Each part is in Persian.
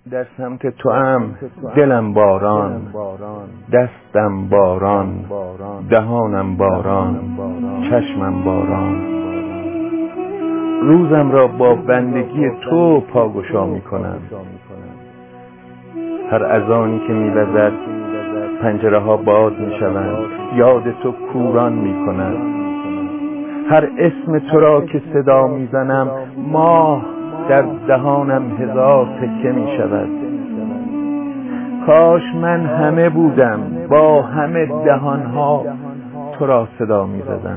در سمت توام دلم باران، دستم باران، دهانم باران، چشمم باران. روزم را با بندگی تو پاگشا می کنم. هر اذانی که می وزد پنجره ها باز می شوند، یاد تو کوران می کند. هر اسم تو را که صدا می زنم، ماه در دهانم هزار تکه می شود. کاش من همه بودم، با همه دهانها تو را صدا می زدم.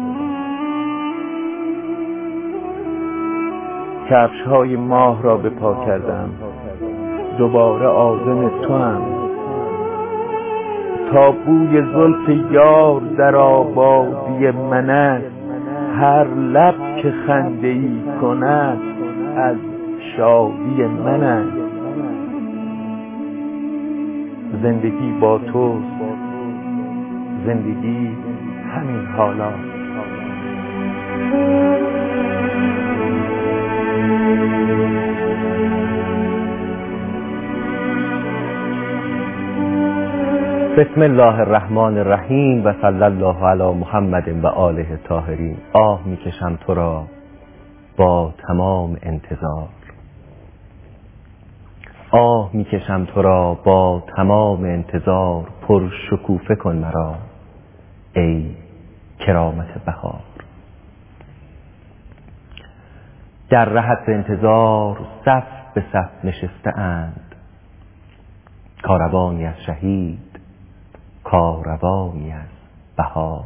کفش های ماه را به پا کردم، دوباره عازم تو هم. تا بوی زلف یار در آبادی من است، هر لب که خنده ای کند از شادی من است. زندگی با توست، زندگی همین حالا. بسم الله الرحمن الرحیم و صلی الله علی محمد و آله الطاهرین. آه میکشم تو را با تمام انتظار، آه میکشم تو را با تمام انتظار. پر شکوفه کن مرا ای کرامت بهار. در رهت انتظار صف به صف نشسته اند، کاروانی از شهید، کاروانی از بهار.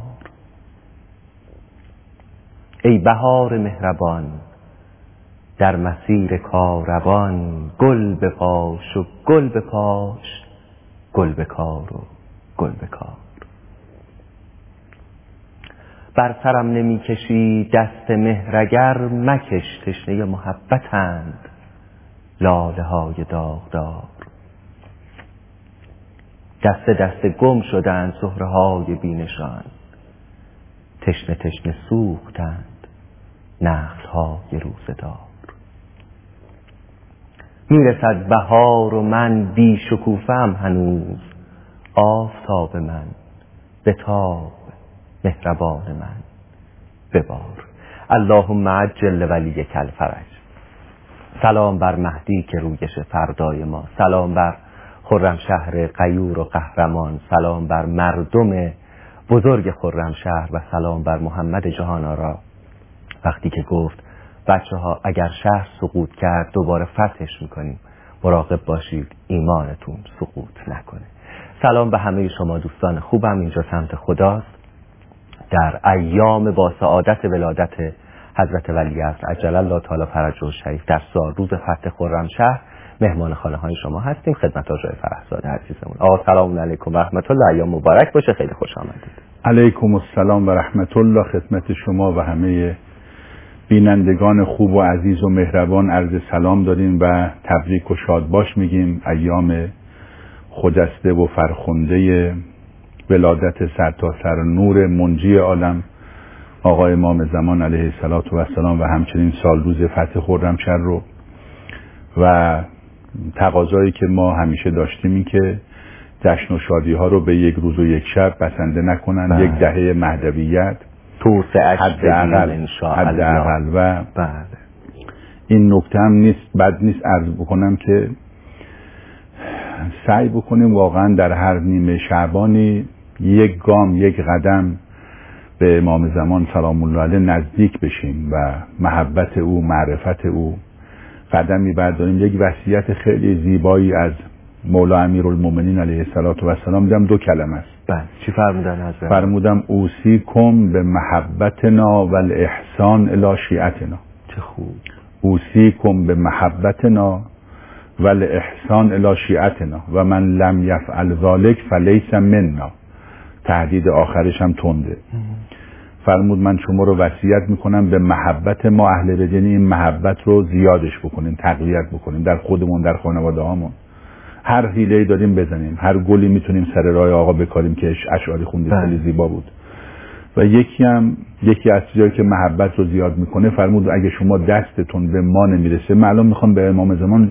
ای بهار مهربان، در مسیر کاروان گل بپاش و گل بپاش، گل بکار و گل بکار. بر سرم نمی کشی دست مهرگر، مکش تشنه محبتند لاله های داغدار. دست دست گم شدند زهره های بینشان، تشنه تشنه سوختند نخل های روزدار. میرسد بهار و من بی شکوفه‌ام هنوز، آفتاب من بتاب، مهربان من ببار. اللهم عجل لولیک الفرج. سلام بر مهدی که رویش فردای ما، سلام بر خرمشهر غیور و قهرمان، سلام بر مردم بزرگ خرمشهر و سلام بر محمد جهان آرا وقتی که گفت بچه ها اگر شهر سقوط کرد دوباره فتحش میکنیم، مراقب باشید ایمانتون سقوط نکنه. سلام به همه شما دوستان خوبم. اینجا سمت خداست، در ایام با سعادت ولادت حضرت ولیعصر عجل الله تعالی فرجه الشریف، در روز فتح خرمشهر مهمان خانه های شما هستیم. خدمت آقای فرهزاد عزیزمون. آقا سلام علیکم و رحمت الله، ایام مبارک باشه. خیلی خوش آمدید. علیکم السلام و رحمت الله خدمت شما و همه بینندگان خوب و عزیز و مهربان عرض سلام داریم و تبریک و شادباش میگیم. ایام خجسته و فرخنده ولادت سرتاسر نور منجی عالم آقا امام زمان علیه السلام و همچنین سال روز فتح خرمشهر رو و تقاضایی که ما همیشه داشتیم این که جشن و شادی ها رو به یک روز و یک شب بسنده نکنن. یک دهه مهدویت حداقل و این نکته هم نیست بد نیست عرض بکنم که سعی بکنیم واقعا در هر نیمه شعبانی یک گام یک قدم به امام زمان سلام الله علیه نزدیک بشیم و محبت او، معرفت او قدمی برداریم. یک وصیت خیلی زیبایی از مولا امیرالمومنین علیه السلام دیدم، دو کلمه است. بله، چی فرمودن حضرت؟ فرمودم اوصیکم به محبتنا و الاحسان الی شیعتنا. چه خوب. اوصیکم به محبتنا و الاحسان الی شیعتنا و من لم یفعل ذلک فلیس منا. تهدید آخرش هم تنده. فرمود من شما رو وصیت میکنم به محبت ما اهل بیت، یعنی این محبت رو زیادش بکنیم، تقویت بکنیم در خودمون، در خانواده هامون. هر حیله‌ای داریم بزنیم، هر گلی میتونیم سر راه آقا بکاریم که اشعاری خوندید خیلی زیبا بود. و یکی از چیزایی که محبت رو زیاد میکنه فرمود اگه شما دستتون به ما نمیرسه، من الان میخوام به امام زمان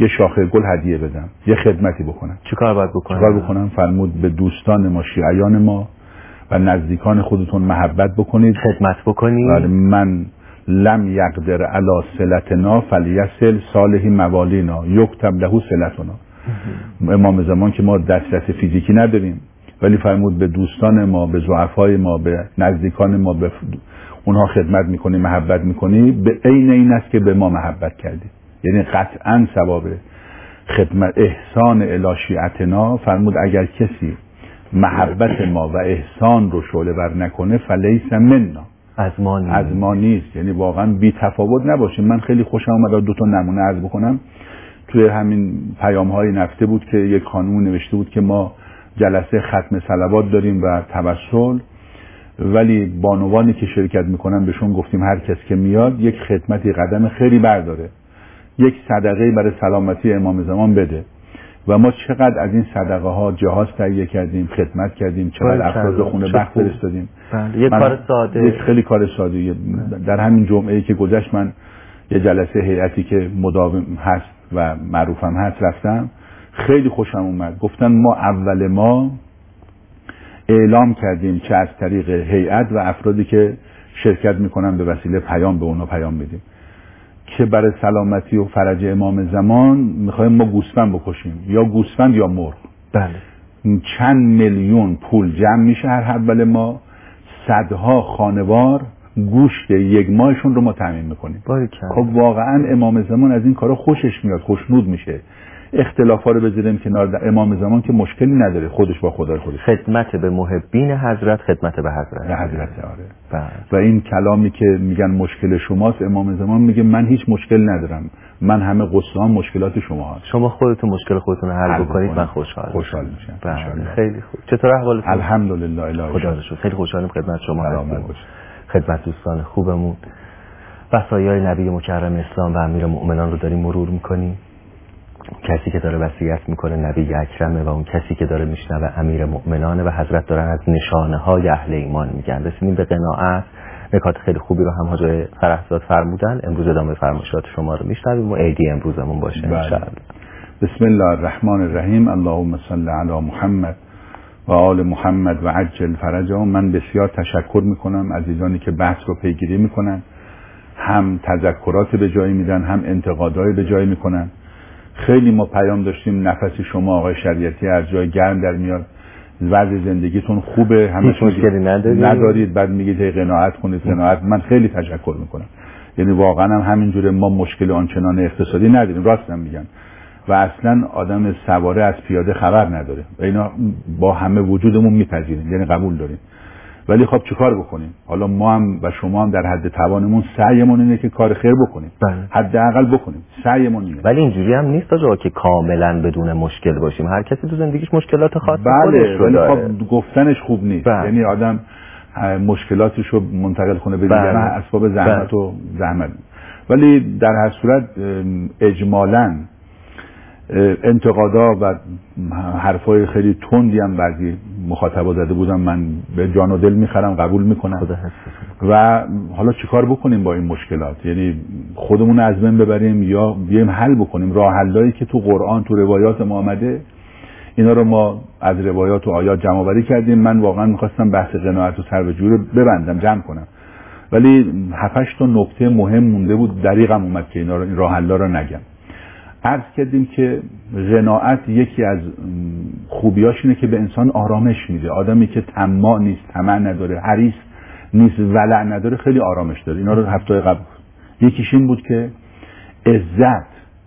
یه شاخه گل هدیه بدم، یه خدمتی بکنم. چیکار باید بکنم؟ فرمود به دوستان ما، شیعیان ما و نزدیکان خودتون محبت بکنید، خدمت بکنید. من لم یقدر علی صلتنا فلیصل صالح موالینا یکتب له صلتنا. امام زمان که ما دسترسی فیزیکی نداریم، ولی فرمود به دوستان ما، به ضعفای ما، به نزدیکان ما، به اونها خدمت میکنی، محبت میکنی، به عین این است که به ما محبت کردی. یعنی قطعا ثواب خدمت احسان الی شیعتنا. فرمود اگر کسی محبت ما و احسان رو شعله ور نکنه فلیس منا، از ما نیست. یعنی واقعا بی تفاوت نباشه. من خیلی خوشم اومد 2 تا نمونه عرض بکنم. توی همین پیام های نفته بود که یک خانم نوشته بود که ما جلسه ختم صلوات داریم و توسل، ولی بانوانی که شرکت میکنن بهشون گفتیم هر کس که میاد یک خدمتی قدم خیری برداره، یک صدقه برای سلامتی امام زمان بده. و ما چقدر از این صدقه ها جهاز تهیه کردیم، خدمت کردیم، چقدر افراد خونه بخت فرستادیم. یه کار ساده، یک خیلی کار ساده. در همین جمعه‌ای که گذشت من یه جلسه هیئتی که مداوم هست و معروفم هست رفتم، خیلی خوشم اومد. گفتن ما اعلام کردیم چه از طریق هیئت و افرادی که شرکت میکنن به وسیله پیام به اونا پیام بدیم که برای سلامتی و فرج امام زمان میخوایم ما گوسفند بکشیم، یا گوسفند یا مرغ. بله. چند میلیون پول جمع میشه هر اول ما، صدها خانوار گوشت 1 ماهشون رو ما تامین میکنیم. خب واقعا امام زمان از این کارا خوشش میاد، خوشنود میشه. اختلافا رو بذاریم کنار، امام زمان که مشکلی نداره، خودش با خدای خودش. خدمت به محبین حضرت، خدمت به حضرت. آره. و این کلامی که میگن مشکل شماست، امام زمان میگه من هیچ مشکل ندارم، من همه قصه‌ام مشکلات شما هست. شما خودتون مشکل خودتون رو حل بکنید، من خوشحال میشم. خیلی خوب. چطور احوالتون؟ الحمدلله الهی خدا رو شکر. خیلی خوشحالم خدمت شما هستیم. خدمت دوستان خوبمون وصایای نبی مکرم اسلام و امیر مؤمنان رو داریم مرور میکنیم. کسی که داره وصیت میکنه نبی اکرمه و اون کسی که داره میشنوه امیر مؤمنانه و حضرت دارن از نشانه های اهل ایمان میگن. رسیدیم به قناعت. نکات خیلی خوبی رو هم حاج فرحزاد فرمودن. امروز ادامه فرمایشات شما رو میشنویم و عیدی امروزمون باشه انشاءالله. بسم الله الرحمن الرحیم. اللهم صل علی محمد و آل محمد و عجل فرجهم. من بسیار تشکر میکنم عزیزانی که بحث رو پیگیری میکنن، هم تذکرات به جای میدن، هم انتقادهای به جای میکنن. خیلی ما پیام داشتیم نفس شما آقای شریعتی از جای گرم در میاد، وضع زندگیتون خوبه، همش مشکلی ندارید، بعد میگید قناعت کنید. قناعت من خیلی تشکر میکنم. یعنی واقعا هم همینجوره، ما مشکل آنچنان اقتصادی نداریم، راستم میگن. و اصلا آدم سواره از پیاده خبر نداره. اینا با همه وجودمون میپذیریم، یعنی قبول داریم. ولی خب چیکار بکنیم؟ حالا ما هم و شما هم در حد توانمون سعیمون اینه که کار خیر بکنیم. حداقل بکنیم. سعیمون اینه. ولی اینجوری هم نیست آقا که کاملا بدون مشکل باشیم. هر کسی تو زندگیش مشکلات خاص خودش رو داره. خب گفتنش خوب نیست. یعنی آدم مشکلاتش رو منتقل کنه به دیگران، اسباب زحمت و زحمت. ولی در هر صورت اجمالاً انتقادا و حرفای خیلی تندی هم بعضی مخاطبا زده بودم، من به جان و دل میخرم، قبول میکنم. و حالا چیکار بکنیم با این مشکلات؟ یعنی خودمون از بین ببریم یا بیایم حل بکنیم؟ راه حلایی که تو قرآن تو روایات ما آمده، اینا رو ما از روایات و آیات جمع آوری کردیم. من واقعا میخواستم بحث قناعت و صرف جوی رو ببندم، جمع کنم، ولی 7-8 تا نکته مهم مونده بود، دریغم اومد که اینا رو، این راه حلا رو نگم. عرض کردیم که قناعت یکی از خوبیاش اینه که به انسان آرامش میده. آدمی که طماع نیست، طمع نداره، حریص نیست، ولع نداره، خیلی آرامش داره. اینا رو هفته قبل یکیش این بود که عزت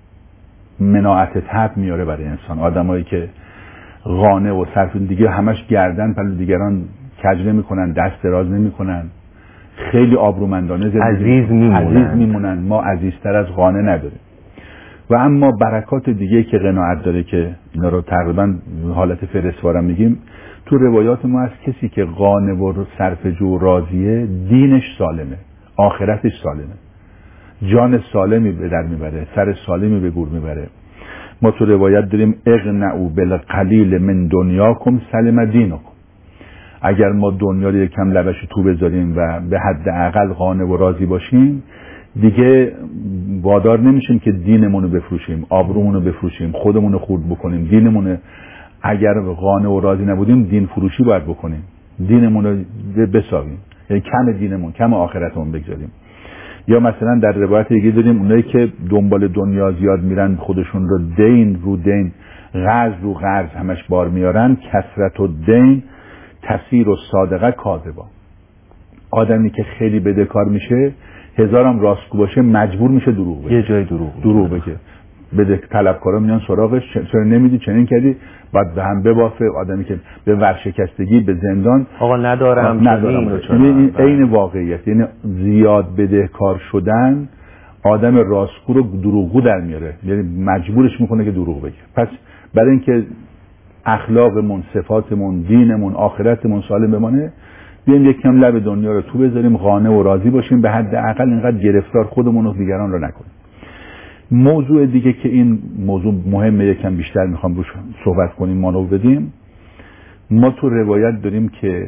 مناعت طبع میاره برای انسان. آدمایی که قانع و صرف دیگه همش گردن پلو دیگران کج نمیکنن، دست دراز نمیکنن، خیلی آبرومندانه عزیز میمونن. ما عزیزتر از قانع نداریم. و اما برکات دیگه که قناعت داره که اینا رو تقریبا حالت فهرستوارم میگیم، تو روایات ما از کسی که قانع و صرفجو راضیه، دینش سالمه، آخرتش سالمه، جان سالمی به در میبره، سر سالمی به گور میبره. ما تو روایت داریم اغنعوا بالقلیل من دنیاکم سلم دینکم. اگر ما دنیا رو یکم لبش تو بذاریم و به حد اقل قانع و راضی باشیم، دیگه وادار نمیشیم که دینمون رو بفروشیم، آبرومون رو بفروشیم، خودمون رو خورد بکنیم. دینمون اگر قانع و راضی نبودیم دین فروشی باید بکنیم، دینمون رو بسازیم، یعنی کم دینمون، کم آخرتمون بگذاریم. یا مثلا در روایت دیگه داریم اونایی که دنبال دنیا زیاد میرن، خودشون رو دین رو دین، قرض رو قرض همش بار میارن، کثرت و دین تفسیر و صادقه کاذبا. آدمی که خیلی بدهکار میشه، هزارم راستگو باشه، مجبور میشه دروغ بگه، یه جای دروغ بگه. بده طلبکارا میان سراغش، چرا نمیدی، چنین کردی، بعد به هم ببافه. آدمی که به ورشکستگی، به زندان، آقا ندارم. این عین واقعیت. یعنی زیاد بدهکار شدن آدم راستگو رو دروغگو در میاره، یعنی مجبورش میکنه که دروغ بگه. پس برای اینکه اخلاقمون، صفاتمون، دینمون، آخرتمون سالم بمانه، بیایم یک کم لب دنیا رو تو بذاریم، قانع و راضی باشیم، به حداقل اینقدر گرفتار خودمون و دیگران رو نکنیم. موضوع دیگه که این موضوع مهمه، یکم بیشتر میخوام روش صحبت کنیم، مانو بدیم. ما تو روایت داریم که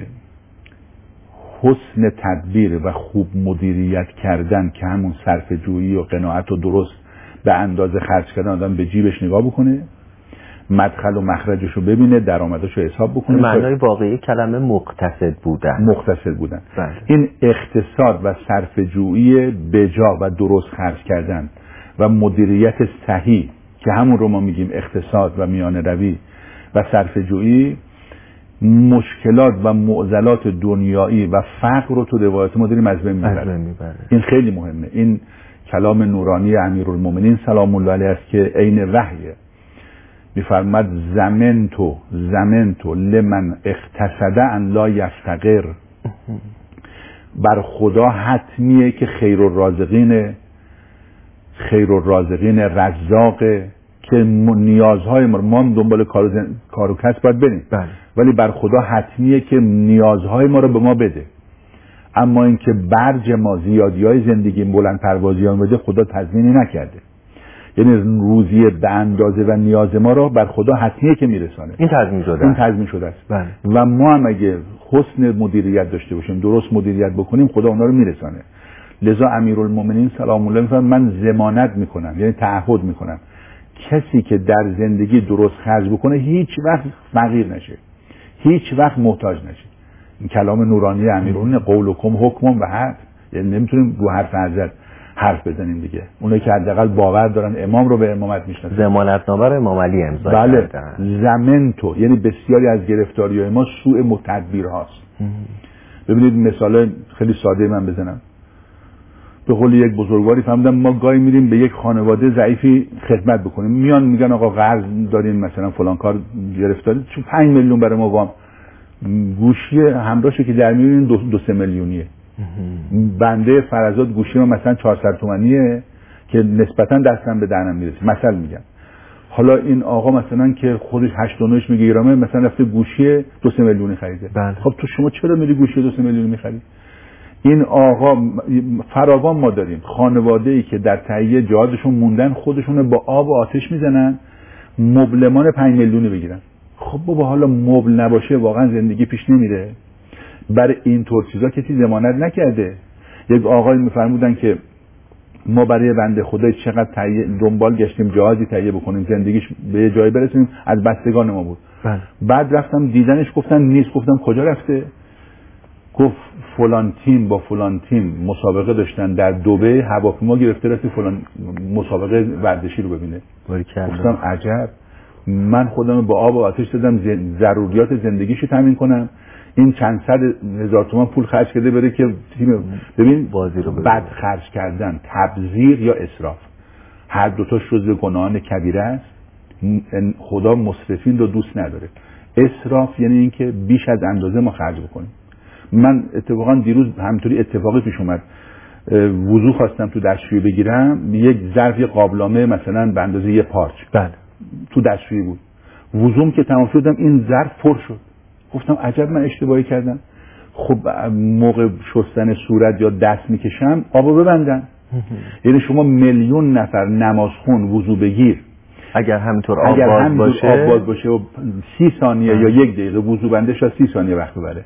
حسن تدبیر و خوب مدیریت کردن، که همون صرفه جویی و قناعت و درست به اندازه خرج کردن، آدم به جیبش نگاه بکنه، مدخل و مخرجش رو ببینه، درآمدش رو حساب بکنه. معنای واقعی کلمه مقتصد بودن. بله. این اقتصاد و صرفه جویی بجا و درست خرج کردن و مدیریت صحیح، که همون رو ما میگیم اقتصاد و میانه روی و صرفه جویی، مشکلات و معضلات دنیایی و فقر رو تو روایت ما داریم از بین میبره. این خیلی مهمه. این کلام نورانی امیرالمومنین سلام الله علیه است که عین وحیه. میفرماد زمنتو لمن اقتصد ان لا یفتقر. بر خدا حتمیه که خیر الرازقین رزاقه، که نیازهای ما دنبال کار و کسب باید بریم، ولی بر خدا حتمیه که نیازهای ما رو به ما بده. اما اینکه برج ما، زیادی‌های زندگی، بلند پروازیان بده، خدا تضمینی نکرده. یعنی روزی به اندازه و نیاز ما رو بر خدا حتمیه که میرسانه. این تضمین شده است. و ما هم اگه حسن مدیریت داشته باشیم، درست مدیریت بکنیم، خدا اونا رو میرسانه. لذا امیرالمومنین سلام الله علیه من ضمانت میکنم، یعنی تعهد میکنم، کسی که در زندگی درست خرج بکنه هیچ وقت فقیر نشه، هیچ وقت محتاج نشه. این کلام نورانی امیرالمومنین، قولکم حکم و حد، یعنی نمیتونیم رو حرف حضرت حرف بزنیم دیگه. اونایی که حداقل باور دارن امام رو به امامت میشناسن، ضمانتنامه رو امام علی امضا کردن. زمنتو، یعنی بسیاری از گرفتاری‌های ما سوء متدبیرهاست. ببینید مثال خیلی ساده من بزنم. به قول یک بزرگواری فهمیدم ما گاهی میریم به یک خانواده ضعیفی خدمت بکنیم، میان میگن آقا قرض داریم، مثلا فلان کار گرفتاری، 5 میلیون برای ما وام. گوشی همراهشو که در میارین 2-3 میلیونیه. بنده فرزاد گوشی ما مثلا 400 تومانیه که نسبتا دستم به دهنم میرسه، مثلا میگم. حالا این آقا مثلا که خودش 8.9 میگه گرامه، مثلا رفته گوشی 2-3 میلیونی خریده. خب تو شما چرا میری گوشی 2-3 میلیونی میخری؟ این آقا فراوان ما داریم خانواده‌ای که در تهیه جهازشون موندن، خودشون با آب و آتش میزنن، مبلمان 5 میلیونی بگیرن. خب بابا حالا مبل نباشه واقعا زندگی پیش نمیره. برای این طور چیزا کسی ضمانت نکرده. یک آقای میفرمودن که ما برای بنده خدا چقدر دنبال گشتیم جهازی تهیه بکنیم زندگیش به یه جایی برسونیم، از بستگان ما بود. بعد رفتم دیدنش، گفتن نیست. گفتم کجا رفته؟ گفت فلان تیم با فلان تیم مسابقه داشتن در دبی، هواپیما گرفته رفته فلان مسابقه ورزشی رو ببینه. گفتم عجب، من خودم با آب و آتش دادم ضروریات زندگیشو تامین کنم، این چند صد هزار تومان پول خرج کرده بره که تیم. ببین بد خرج کردن، تبذیر یا اسراف، هر دوتاش جزو گناهان کبیره است. خدا مسرفین رو دوست نداره. اسراف یعنی اینکه بیش از اندازه ما خرج بکنیم. من اتفاقا دیروز همینطوری اتفاقی پیش اومد، وضو خواستم تو دستشویی بگیرم، یک ظرف قابلمه مثلا به اندازه یه پارچ تو دستشویی بود. وضوم که تمام شدم این ظرف پر شد. گفتم عجب من اشتباهی کردم. خب موقع شستن صورت یا دست میکشم آبو ببندم. یعنی شما میلیون نفر نمازخون وضو بگیر، اگر همینطور آب باز باشه و 30 ثانیه یا 1 دقیقه وضو بنده شاید 30 ثانیه وقت ببره.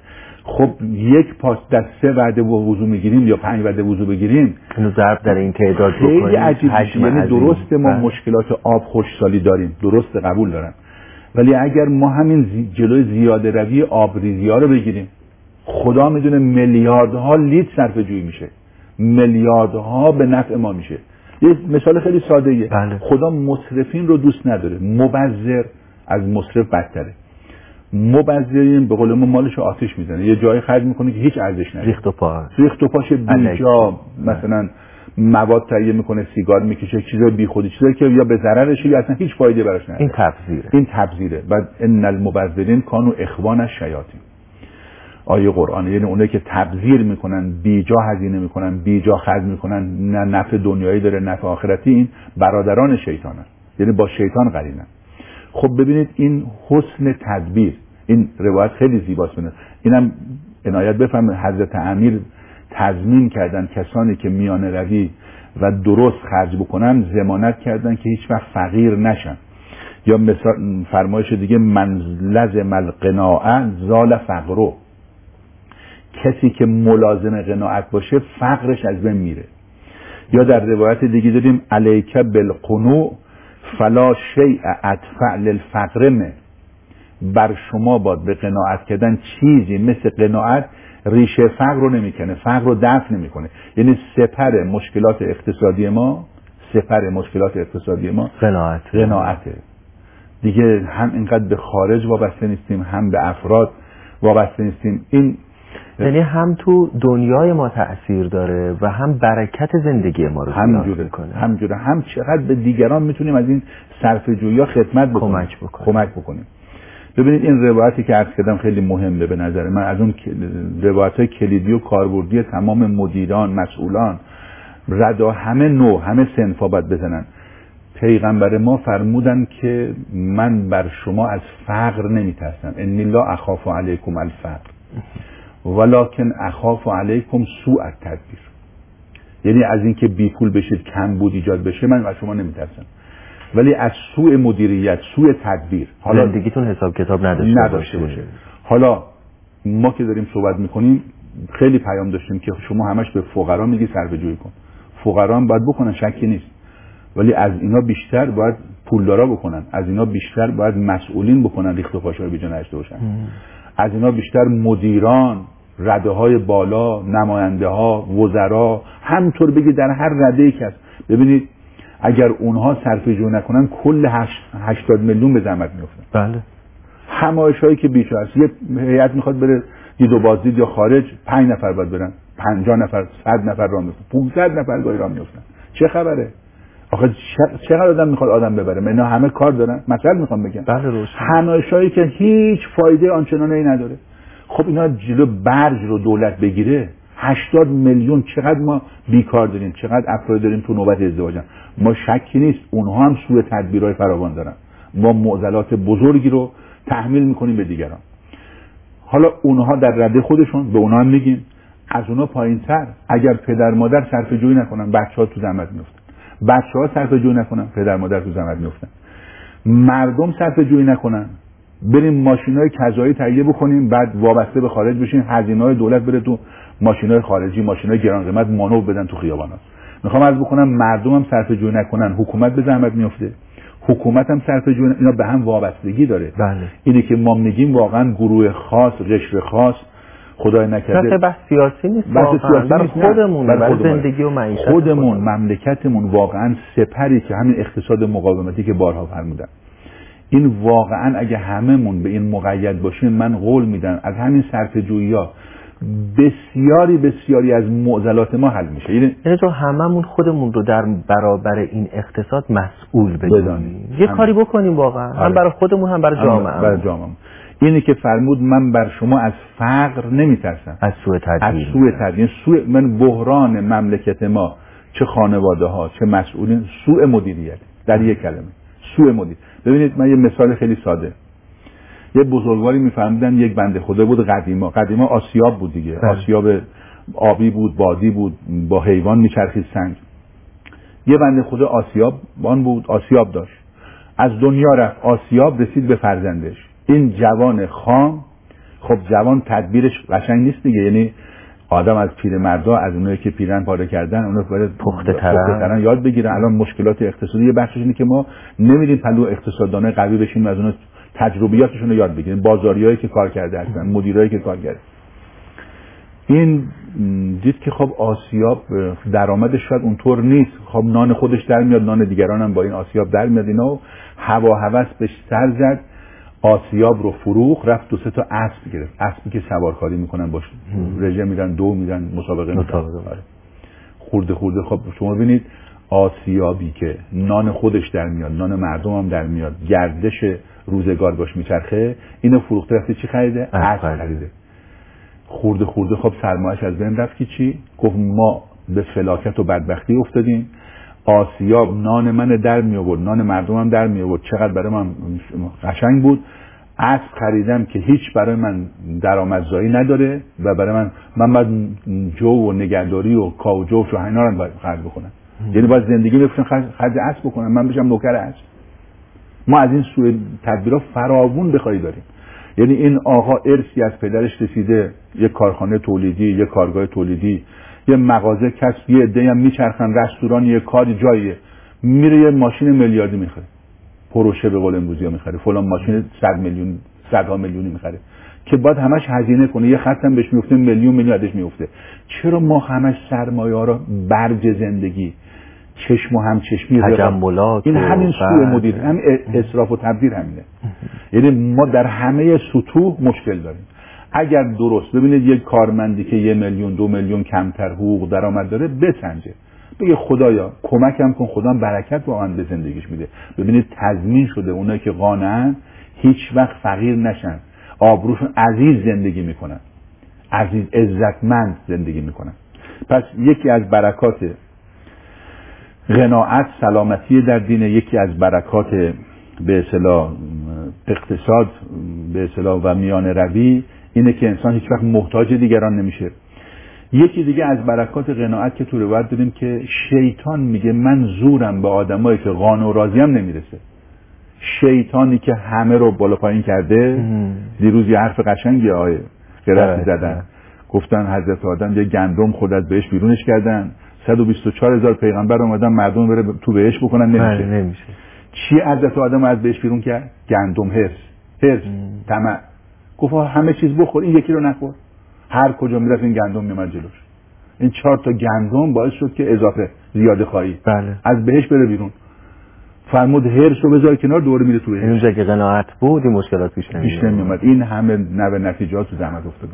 خب یک پاس در 3 وعده وضو میگیریم یا 5 وعده وضو بگیریم، اینو ضرب در این تعداد بکنیم خیلی عجیب میشه. یعنی درسته ما مشکلات آب خشکسالی داریم، درسته، قبول دارم، ولی اگر ما همین جلوی زیاده روی آبریزی‌ها رو بگیریم، خدا میدونه میلیاردها لیتر صرفه جویی میشه، میلیاردها به نفع ما میشه. یه مثال خیلی ساده ایه. بله. خدا مسرفین رو دوست نداره، مبذر از مسرف بدتره. مبذرین به قول ما مالش رو آتش میزنه، یه جایی خرج میکنه که هیچ ارزش نداره، ریخت و پاش بیجا، مثلا مواد تهیه میکنه، سیگار میکشه، چیزای بیخودی، چیزایی که یا به ضررشه یا اصلا هیچ فایده براش نداره. این تبذیره. بعد ان المبذرین کانوا اخوان الشیاطین، آیه قرآن. یعنی اونایی که تبذیر میکنن، بیجا هزینه میکنن، بیجا خرج میکنن، نه نفع دنیایی داره نفع آخرتی، این برادران شیطانن، یعنی با شیطان قرینن. خب ببینید این حسن تدبیر، این روایت خیلی زیباست. اینم عنایت بفرمایید حضرت امیر تضمین کردن کسانی که میانه روی و درست خرج بکنن، ضمانت کردن که هیچ وقت فقیر نشن. یا مثلا فرمایش دیگه من لزم القناعه زال فقرو، کسی که ملازم قناعت باشه فقرش از بین میره. یا در روایت دیگه داریم علیک بالقنوع فلا شیء ادفع للفقر من، بر شما باید به قناعت کردن چیزی مثل قناعت ریشه فقر رو نمیکنه، فقر رو دفع نمیکنه. یعنی سپر مشکلات اقتصادی ما قناعته دیگه. هم اینقدر به خارج وابسته نیستیم، هم به افراد وابسته نیستیم. این یعنی هم تو دنیای ما تأثیر داره و هم برکت زندگی ما رو زیاد میکنه. همجوره هم چقدر به دیگران میتونیم از این صرفه‌جویی‌ها خدمت بکنیم، کمک بکنیم. ببینید این روایتی که عرض کردم خیلی مهمه به نظر من. از اون روایت‌های کلیدی و کاربردی تمام مدیران، مسئولان، ردا، همه نوع، همه صنفا باید بزنن. پیغمبر ما فرمودن که من بر شما از فقر نمیترسم، انی لا اخاف علیکم الفقر ولکن اخاف علیکم سوء التدبیر. یعنی از اینکه بی پول بشید، کم بود ایجاد بشه، من از شما نمیترسم، ولی از سوء مدیریت، سوء تدبیر، حالا زندگیتون حساب کتاب نداشته باشه. حالا ما که داریم صحبت میکنیم خیلی پیام داشتیم که شما همش به فقرا میگی صرفه‌جویی کن. فقرا هم باید بکنن، شکی نیست، ولی از اینا بیشتر باید پولدارا بکنن، از اینا بیشتر باید مسئولین بکنن، ریخت و پاشای بیجا نشته باشن. از اینا بیشتر مدیران، رده های بالا، نماینده ها، وزرا، همطور بگی در هر رده ای که هست. ببینید اگر اونها صرفه‌جویی نکنن کل 80 میلیون به زحمت میافتن. بله. همایش‌هایی که بیچاره است، یه هیئت میخواد بره دید و بازدید یا خارج، 5 نفر باید برن، 50 نفر، 100 نفر راه میفتن، 500 نفر گاهی راه میفتن. چه خبره؟ آخه چقدر آدم میخواد آدم ببره؟ اینا همه کار دارن. مثلا میخوام بگم بله روشن. همایش‌هایی که هیچ فایده آنچنانی نداره. خب اینا جلو برج رو دولت بگیره، 80 میلیون چقدر ما بیکار داریم، چقدر افراد داریم تو نوبت ازدواجن. ما شکی نیست اونها هم سوء تدبیرهای فراوان دارن. ما معضلات بزرگی رو تحمیل میکنیم به دیگران. حالا اونها در رده خودشون به اونها هم میگیم، از اونها پایین‌تر اگر پدر مادر صرفه‌جویی نکنن بچه‌ها تو زحمت میافتن، بچه‌ها صرفه‌جویی نکنن پدر مادر تو زحمت میافتن، مردم صرفه‌جویی نکنن بریم ماشینای کذایی تهیه بکنیم بعد وابسته به خارج بشین، هزینه‌های دولت بره تو ماشینای خارجی، ماشینای گران قیمت مانور بدن تو خیابانا. میخوام عرض بکنم مردم هم صرفه‌جویی نکنن حکومت به زحمت میفته، حکومت هم صرفه‌جویی، اینا به هم وابستگی داره. بله. اینی که ما میگیم واقعا گروه خاص، قشر خاص، خدای نکرده بحث سیاسی نیست، برای خودمون، برای زندگی و معیشت خودمون، مملکتمون واقعا سپری که همین اقتصاد مقاومتی که بارها فرمودن، این واقعا اگه هممون به این مقید باشیم، من قول میدم از همین صرفه‌جویی‌ها بسیاری از معضلات ما حل میشه. یعنی تو هممون خودمون رو در برابر این اقتصاد مسئول بدونیم، یه کاری بکنیم واقعا. هم برای خودمون هم برای جامعه. اینی که فرمود من بر شما از فقر نمیترسم، از سوء تدبیر. من بحران مملکت ما، چه خانواده ها چه مسئولین، سوء مدیریت. در یک کلمه سوء مدیریت. ببینید من یه مثال خیلی ساده، یه بزرگواری میفهمیدن یک بنده خدا بود قدیما آسیاب بود دیگه. آسیاب آبی بود، بادی بود، با حیوان میچرخید سنگ. یه بنده خدا آسیابان بود، آسیاب داشت، از دنیا رفت، آسیاب رسید به فرزندش. این جوان خام خب جوان تدبیرش قشنگ نیست دیگه، یعنی آدم از پیرمردا، از اونایی که پیرن پاره کردن، اونا باید پخته ترن یاد بگیرن. الان مشکلات اقتصادی یه بخشش اینه که ما نمیدیم پلو اقتصاددانای قوی بشیم و از اونها تجربیاتشون رو یاد بگیریم، بازاریایی که کار کرده هستن، مدیرایی که کار کرده. این دید که خب آسیاب درآمدش شاید اونطور نیست، خب نان خودش در میاد، نان دیگران هم با این آسیاب در میاد. اینا هوا هوس بهش سر زد، آسیاب رو فروخت، رفت 2 تا اسب گرفت، اسبی که سوارکاری میکنن باشه، رژه میدن، دو میدن، مسابقه میدن. خورده خب شما ببینید آسیابی که نان خودش در میاد، نان مردم هم در میاد، گردش روزگار باش میچرخه، اینو فروخته رفته چی خریده؟ اسب خریده. خورده خب سرمایه‌اش از بین رفت که چی؟ گفت ما به فلاکت و بدبختی افتادیم، آسیاب نان من در می آورد، نان مردمم در می آورد، چقدر برای من قشنگ بود. اسب خریدم که هیچ برای من درآمدزایی نداره و برای من باید جو و نگهداری و کاوجو و اینا رو باید خرج بکنم. یعنی باید زندگی بفرستم خرج اسب بکنم، من بشم نوکر اسب. ما از این سوء تدبیرها فراوون بخوای داریم. یعنی این آقا ارثی از پدرش رسیده، یه کارخانه تولیدی، یه کارگاه تولیدی، یه مغازه کسب، یه عده‌ای هم میچرخن، رستوران، یه کاری جاییه، میره یه ماشین میلیاردی میخره، پروشه به قول امروزی‌ها میخره، فلان ماشین 100 میلیون، صدها میلیونی میخره که بعد همش هزینه کنه، یه خط هم بهش میفته، میلیون ازش میفته. چرا ما همش سرمایه‌ها برج زندگی، چشم و همچشمی، تجملات، این همین سوء مدیر، همین اسراف و تبذیر همینه. یعنی ما در همه سطوح مشکل داریم. اگر درست ببینید یک کارمندی که 1 میلیون 2 میلیون کمتر حقوق درآمد داره بسنجه، بگه خدایا کمکم کن، خدا برکت واقعا به زندگیش میده. ببینید تضمین شده اونایی که قانعن هیچ وقت فقیر نشن، آبروشون عزیز زندگی میکنن، عزیز عزتمند زندگی میکنن. پس یکی از برکات قناعت سلامتی در دین، یکی از برکات به اصطلاح اقتصاد به اصطلاح و میان روی اینه که انسان هیچ وقت محتاج دیگران نمیشه. یکی دیگه از برکات قناعت که تو روایت داریم که شیطان میگه من زورم به آدمایی که قانع و راضی هم نمیرسه. شیطانی که همه رو بالا پایین کرده. دیروز یه حرف قشنگی آیه قرائت زدن، گفتن حضرت آدم یه گندم خود از بهش بیرونش کردن، 124,000 پیغمبر اومدن مردم بره تو بهش بکنن، نمیشه. چی حضرت آدم از بهش بیرون کرد؟ گندم، هرس، طمع. گفت همه چیز بخور، این یکی رو نخور. هر کجا میرفت این گندم میومد جلوش. این 4 تا گندم باعث شد که اضافه زیاده خواهی از بهش بره بیرون. فرمود هرس رو بذار کنار، دوره میره تو بهش. اونجا که قناعت بود این مشکلات پیش نمیومد. این همه نوع نتیجات تو زحمت افتادن.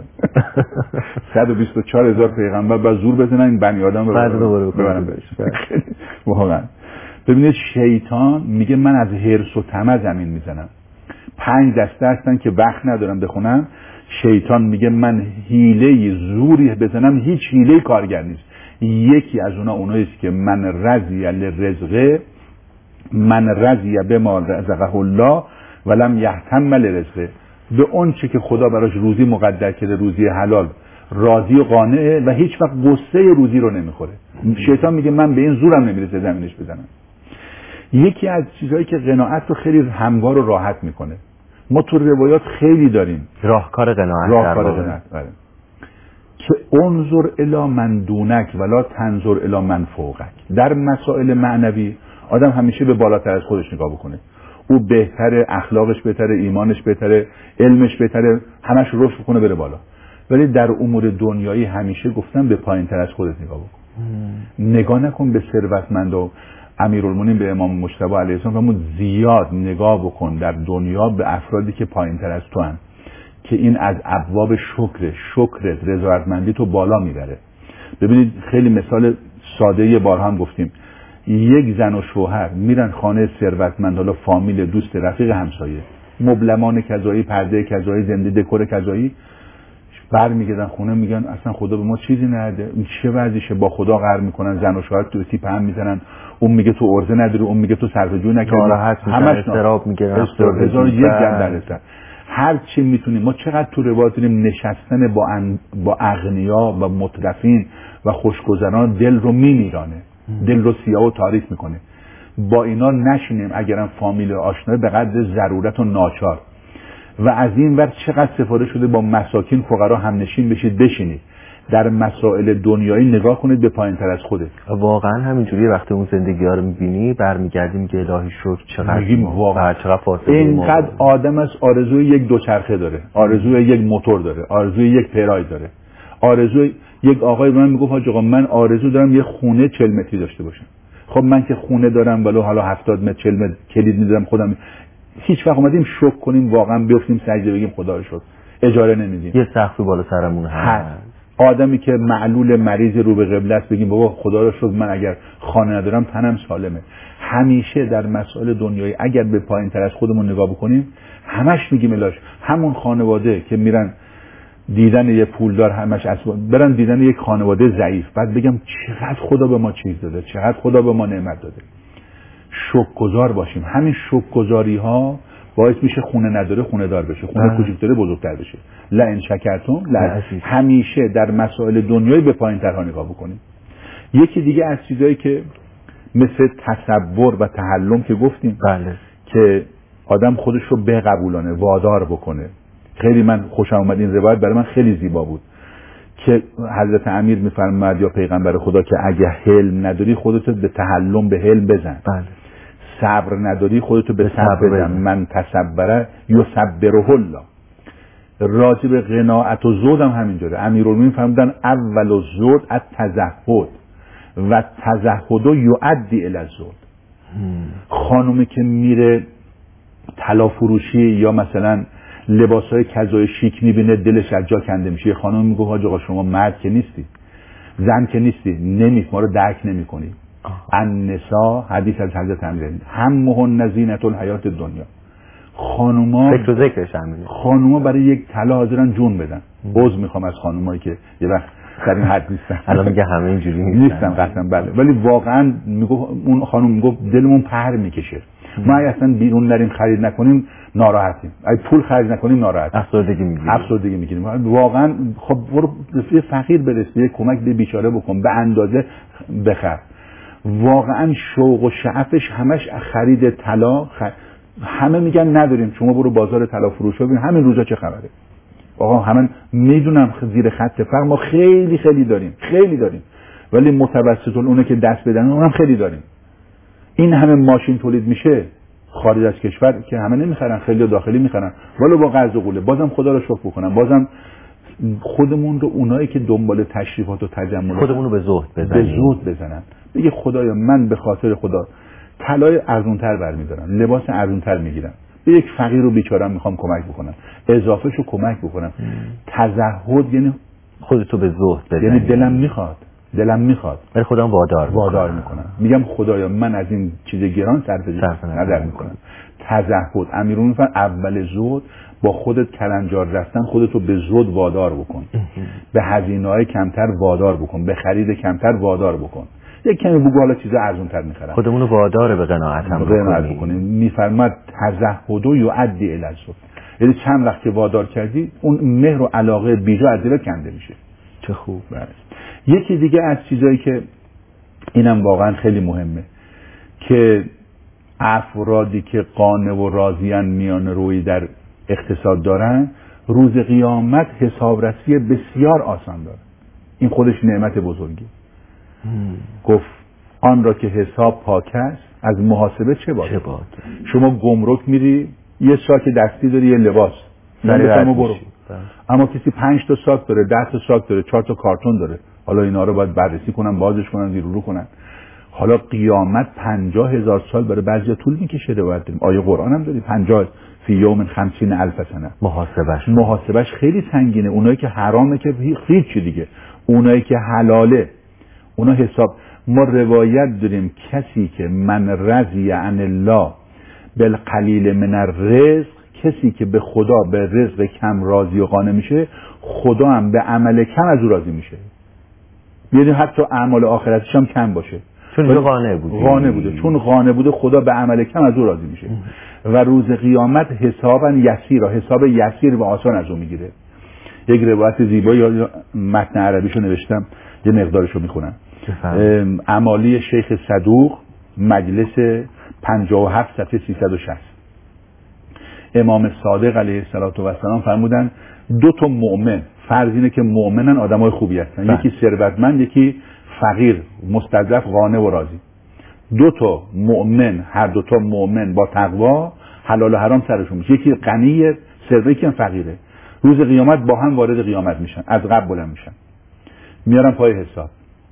124,000 پیغمبر با زور بزنن این بنی آدم رو ببرن بهش. واقعا ببینید شیطان میگه من از هرس و طمع زمین میزنم. 5 دسته هستن که وقت ندارم بخونم. شیطان میگه من حیله زوری بزنم، هیچ حیله کارگر نیست. یکی از اوناییست که من رضی لرزقه، من رضی بما رزقه الله ولم یهتم لرزقه، به اون چه که خدا براش روزی مقدر کرده، روزی حلال، راضی و قانعه و هیچ وقت قصه روزی رو نمیخوره. شیطان میگه من به این زورم نمیرسه زمینش بزنم. یکی از چیزهایی که قناعت رو خیلی هموار و راحت میکنه، ما تو روایات خیلی داریم راهکار قناعت که انظر الی من دونک ولا تنظر الی من فوقک. در مسائل معنوی آدم همیشه به بالاتر از خودش نگاه بکنه. او بهتره، اخلاقش بهتره، ایمانش بهتره، علمش بهتره، همش رشد کنه بره بالا. ولی در امور دنیایی همیشه گفتم به پایین تر از خودت نگاه بکن. نگاه نکن به ثروتمند و امیرالمومنین به امام مجتبی علیه السلام، فرمود زیاد نگاه بکن در دنیا به افرادی که پایین تر از تو هن، که این از ابواب شکرت رضایتمندی تو بالا میبره. ببینید خیلی مثال ساده یه بار هم گفتیم، یک زن و شوهر میرن خانه ثروتمند، حالا فامیل، دوست، رفیق، همسایه، مبلمان کذایی، پرده کذایی، زنده دکور کذایی، برمیگردن خونه میگن اصلا خدا به ما چیزی نده، این چه وضعشه، با خدا قهر میکنن، زن و شوهر تو تیپ هم میزنن، اون میگه تو ارزه نداری، اون میگه تو صرفه‌جویی نکردی، همش استراب میگیرن، هزار یک جنبه. هر چی میتونیم ما چقدر تو روایت داریم نشستن با اغنیا و مترفین و خوشگذران دل رو میمیرانه، دل رو سیاه و تاریک میکنه. با اینا نشینیم، اگرم فامیل آشنا به قدر ضرورت و ناچار. و از این ور چقدر سفارش شده با مساکین فقرا همنشین بشید، بشینید در مسائل دنیایی نگاه کنید به پایین تر از خودت. واقعا همینجوری وقتی اون زندگی ها رو میبینی برمیگردی میگه الهی شکر چقدر میگیم واقعا چقدر فاصله اینقدر آدم از آرزوی یک دوچرخه داره، آرزوی یک موتور داره، آرزوی یک پراید داره، آرزوی یک آقای به من میگفت حاج آقا من آرزو دارم یه خونه 40 متری داشته باشم. خب من که خونه دارم ولو حالا 70 متر 40 متر کلید میذارم خودم. هیچ وقت اومدیم شک کنیم واقعا بیفتیم سجده بگیم خدا رو شکر اجاره نمیدیم. یه سقفی بالا سرمون هست. آدمی که معلول مریض رو به قبله است بگیم بابا خدا رو شکر من اگر خانه ندارم تنم سالمه. همیشه در مسائل دنیایی اگر به پایین تر از خودمون نگاه بکنیم همش میگیم الاش. همون خانواده که میرن دیدن یه پولدار همش برن دیدن یک خانواده ضعیف، بعد بگم چقدر خدا به ما چیز داده، چقدر خدا به ما نعمت داده. شکرگزار باشیم. همین شکرگزاری ها باعث میشه خونه نداره خونه دار بشه، خونه کوچیک داره بزرگتر بشه. لئن شکرتم همیشه در مسائل دنیایی به پایین ترها نگاه بکنیم. یکی دیگه از چیزایی که مثل تصور و تحلم که گفتیم که آدم خودش رو بقبولانه، وادار بکنه. خیلی من خوشم اومد این روایت، برای من خیلی زیبا بود که حضرت امیر میفرماد یا پیغمبر خدا که اگه حلم نداری خودتو به تحلم به حلم بزن. صبر نداری خودتو به صبر بزن. من تصبره یصبره الله. راجع به قناعت و زهد هم همینجوره. امیرالمومنین فرمودن اول الزهد التزهد و تزهد یؤدی الی الزهد. خانومی که میره طلا فروشی یا مثلا لباسای کذای شیک میبینه دلش از جا کنده میشه. خانم میگه حاج آقا شما مرد که نیستی، زن که نیستی، ما رو درک نمیکنی. النساء حدیث از حضرت امیر همهن زینت الحیات الدنیا. خانوما فکر و ذکرش همینه. خانوما برای یک طلا حاضرن جون بدن. عذر میخوام از خانومایی که یه وقت در این حد نیستن. الان میگه همه اینجوری نیستن قطعا بله، ولی واقعا میگفت اون خانم میگفت دلمون پر میکشه. ما اصلا بیرون نریم خرید نکنیم ناراحتیم، اگه پول خرج نکنیم ناراحتیم، افسردگی میگیریم. واقعا خب برو به فقیر برس، یه کمک به بیچاره بکن، به اندازه بخر. واقعا شوق و شعفش همش خرید طلا. همه میگن نداریم، شما برو بازار طلا فروش ببین همین روزا چه خبره. آقا همه میدونم زیر خط فقر ما خیلی داریم، ولی متوسط اونه که دست بدن اونم خیلی داریم. این همه ماشین تولید میشه خارج از کشور که همه نمیخرن، خیلی داخلی میخرن، ولی با قرض و قوله. بازم خدا رو شکر بکنم، بازم خودمون رو اونایی که دنبال تشریفات و تجمل خودمون رو به زهد بزنن. بگه خدایا من به خاطر خدا طلای ارزونتر برمیدارم، لباس ارزونتر میگیرم، به یک فقیر و بیچاره میخوام کمک بکنم، اضافهشو کمک بکنم. تزهد یعنی خودتو به زهد بزنی، یعنی دلم میخواد ولی خودم وادار میکنم. میگم خدایا من از این چیز گران صرف نظر میکنم. تزهد امیرون میفرمایند اول زهد با خودت کلنجار رفتن، خودتو به زهد وادار بکن، به هزینه‌های کمتر وادار بکن، به خرید کمتر وادار بکن. یک کمی بگو حالا چیزا ارزان‌تر می‌خرم، خودمون وادار به قناعت هم بکنیم. میفرماد تزهد و یؤدی الی الزهد، یعنی چند وقت که وادار کردی اون مهر و علاقه بیجا از دلت کنده میشه. چه خوب. یکی دیگه از چیزایی که اینم واقعا خیلی مهمه که افرادی که قانع و راضیان میان روی در اقتصاد دارن، روز قیامت حسابرسی بسیار آسان داره. این خودش نعمت بزرگی. گفت آن را که حساب پاک است از محاسبه چه باد. شما گمرک میری یه ساک دستی داری، یه لباس برو، اما کسی 5 تا ساک داره، 10 تا ساک داره، 4 تا کارتون داره. حالا اینا رو باید بررسی کنن، بازش کنن، زیر رو کنن. حالا قیامت 50,000 سال برای بعضیا طول میکشه. روایت داریم، آیه قرآن هم داریم 50 فی یوم 50,000 سنه. محاسبش خیلی سنگینه. اونایی که حرامه که هیچ چی دیگه، اونایی که حلاله اونا حساب. ما روایت داریم کسی که من رضی عن الله بالقلیل من الرزق، کسی که به خدا به رزق کم راضی و قانع میشه، خدا هم به عمل کم از او راضی میشه. یعنی حتی اعمال آخرتش هم کم باشه، چون قانع بوده. چون قانع بوده خدا به عمل کم از او راضی میشه. و روز قیامت حساب یسیر و آسان از او میگیره. یک روایت زیبا یا متن عربیشو نوشتم، یه مقدارشو میخونم. اعمالی شیخ صدوق مجلس 57 صفحه 360. امام صادق علیه السلام فرمودن 2 تا مؤمن، فرض اینه که مؤمنن آدمای خوبی هستن، یکی ثروتمند یکی فقیر مستضعف قانع و راضی. 2 تا مؤمن، هر 2 تا مؤمن با تقوا حلال و حرام سرشون میشه، یکی غنیه ثروت یکی فقیره، روز قیامت با هم وارد قیامت میشن، از قبر بلند میشن، میارن پای حساب.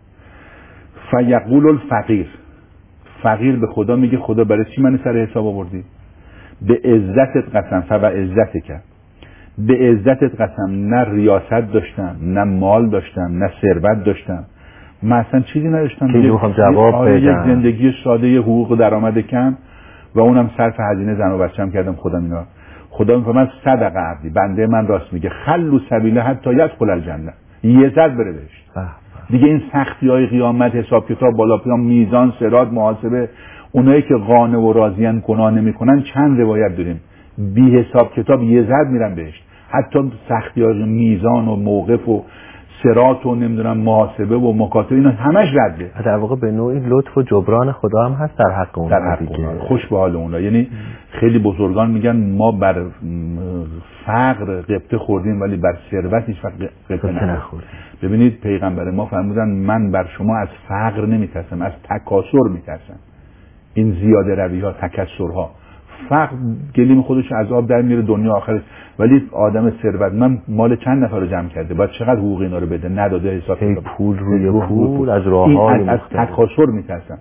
فیقول الفقیر، فقیر به خدا میگه خدا برای چی من سر حساب آوردی؟ به عزتت قسم، فبا عزت کرد، به عزتت قسم نه ریاست داشتم، نه مال داشتم، نه ثروت داشتم، من اصلا چیزی نداشتم، یک زندگی ساده، یه حقوق و درآمد کم و اونم صرف هزینه زن و بچه‌ام کردم. خدا میفرماید صدق عبدی، بنده من راست میگه، خلوا سبیله حتی یدخل الجنه، یه زد بره بهشت. دیگه این سختی‌های قیامت، حساب کتاب، بالا پیام، میزان، صراط، محاسبه، اونایی که قانع و راضیان گناه نمی‌کنن چند روایت داریم بی حساب کتاب یه زد میرن بهشت. حتی سختی‌های میزان و موقف و صراط و نمیدونم محاسبه و مکاتبه اینا همش رده. در واقع به نوعی لطف و جبران خدا هم هست در حق اون، در حق اون. خوش به حال اونها. یعنی خیلی بزرگان میگن ما بر فقر غبطه خوردیم ولی بر ثروت هیچ وقت غبطه نخوردیم. ببینید پیغمبر ما فرمودن من بر شما از فقر نمیترسم، از تکاسر میترسم. این زیاده روی ها، تکسرها، فقر گلیم خودش از آب در میره دنیا آخرت، ولی آدم ثروتمند مال چند نفر رو جمع کرده، باید چقدر حقوق اینا رو بده، نداده، حساب پول روی پول از راه‌های از تکاسر میترسن.